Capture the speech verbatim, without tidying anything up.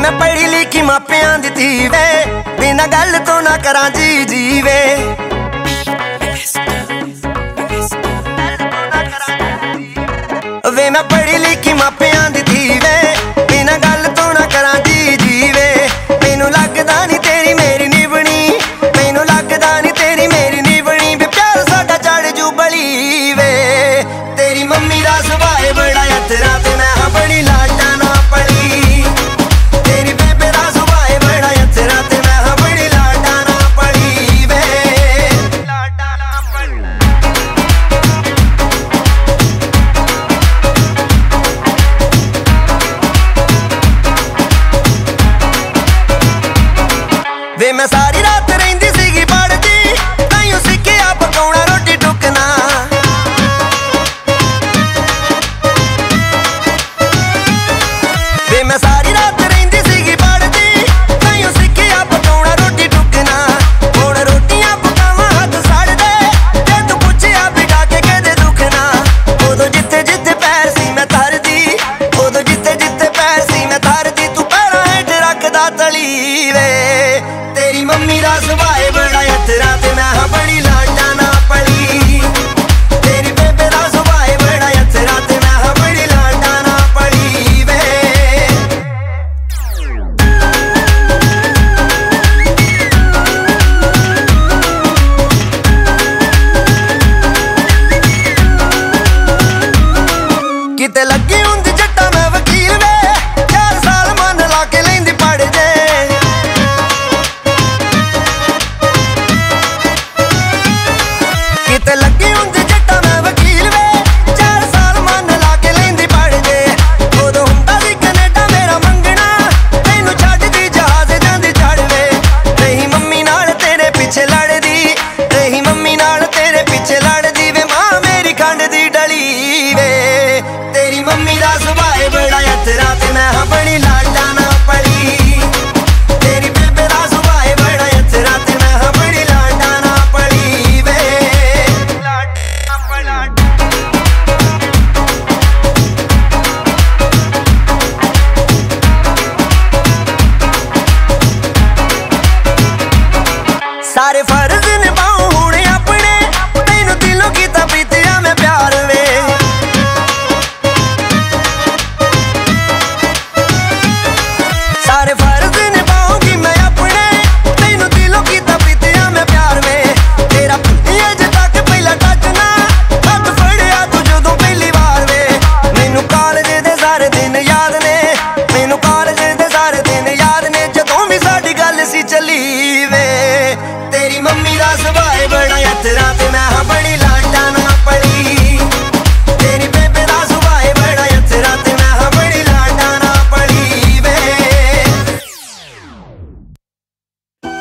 मैं पढ़ी लिखी मापियां दी थी वे, बिना गल तो ना करा जी जी वे। वे मैं पढ़ी लिखी मापियां दी थी वे, बिना गल तो ना करा जी जी वे। मैनू लगदा नहीं तेरी मेरी निभनी, मैनू लगदा नहीं तेरी मेरी निभनी, वे प्यार साडा चढ़ जू बली वे। तेरी मम्मी दा सुभाऽ बड़ा अथरा ते मैं हां बड़ी लाडा ना पली। तेरी बेबे दा सुभाऽ बड़ा अथरा ते मैं हां बड़ी लाडा ना पली वे। लाडा ना पली वे मैं सारी रात रहिंदी सीगी पढ़दी, ताइयों सिक्खिया पकाउणा रोटी टुकना। वे मैं सारी रात रहिंदी सीगी पढ़दी, ताइयों सिक्खिया पकाउणा रोटी टुकना। हुण रोटियां पकावां हत्थ सड़दे, जे तू पुछिया बिठा के कहदे दुखना। उदों जिथे जिथे पैर सी मैं धरदी, उदों जिथे जिथे पैर सी मैं धरदी, तू पैरां हेठ रखदा तली वे। तेरी मम्मी दा सुभाऽ बड़ा अथरा ते मैं हां बड़ी लाडा ना पली। तेरी बेबे दा सुभाऽ बड़ा अथरा ते मैं हां बड़ी लाडा ना पली वे। किते लगी हुंदी जट्टा मैं वकील वे, चार साल मन ला के लैंदी पढ़ जे। किते लगी हुंदी जट्टा मैं वकील वे, चार साल मन ला के लैंदी पढ़ जे। उदों हुंदा सी कनेडा मेरा मंगना, तैनू छड्डदी जहाज जांदी चढ़ वे। रही मम्मी नाल तेरे पिछे लड़दी, रही मम्मी नाल तेरे पिछे लड़दी, वे मां मेरी खंड दी डली वे। तेरी मम्मी दा सुभाऽ बड़ा अथरा ते मैं हां बड़ी लाडा ना पली। तेरी बेबे दा सुभाऽ बड़ा अथरा ते मैं हां बड़ी लाडा ना पली वे। सारे फर्ज निभाऊं हुण अपने, तैनू दिलों कीता पीतिया मैं प्यार वे। सारे फर्ज निभाऊंगी मैं अपने, तैनू दिलों कीता पीतिया मैं प्यार वे। तेरा अज तक पहला टच ना, हत्थ फड़िया तू जदों पहली बार वे। मैनू कॉलेज दे सारे दिन याद ने, मैनू कॉलेज दे सारे दिन याद ने, जदों भी साडी गल सी चली वे। तेरी मम्मी दा सुभाऽ बड़ा अथरा ते मैं हां बड़ी